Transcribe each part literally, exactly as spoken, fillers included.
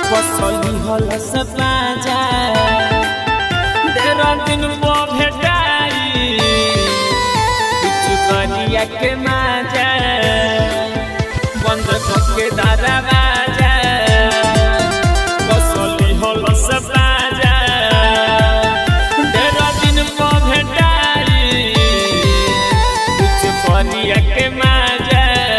बसली हल से बाजा तेरा दिन वो भेटाई कुछ करिया के माजा बंद करके दरवाजा बसली हल से बाजा तेरा दिन वो भेटाई कुछ करिया के माजा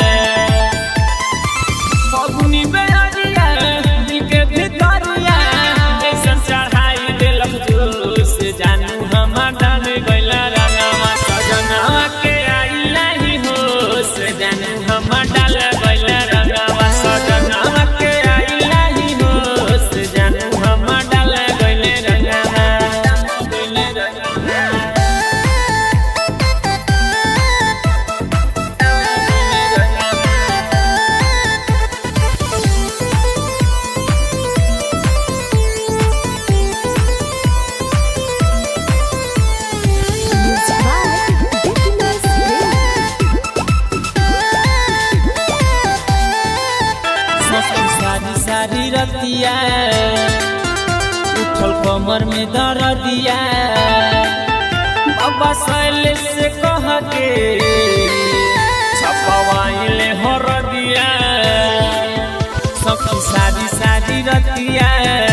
फगुनी बेरिया दिल के भितरिया ऐसा चढ़ाई दिलक जोश जानू हम डाल गइला रंगवा सजनवा के आई नहीं होश जानू हम डाल गइला रंगवा सजनवा के आई नहीं होश जानू हम डाल गइले रंगवा गइले रंगवा सारी सारी रतिया उठल कमर में दर्दिया बाबा सैले से कह के छपवाइले हर दिया सब सारी सारी रतिया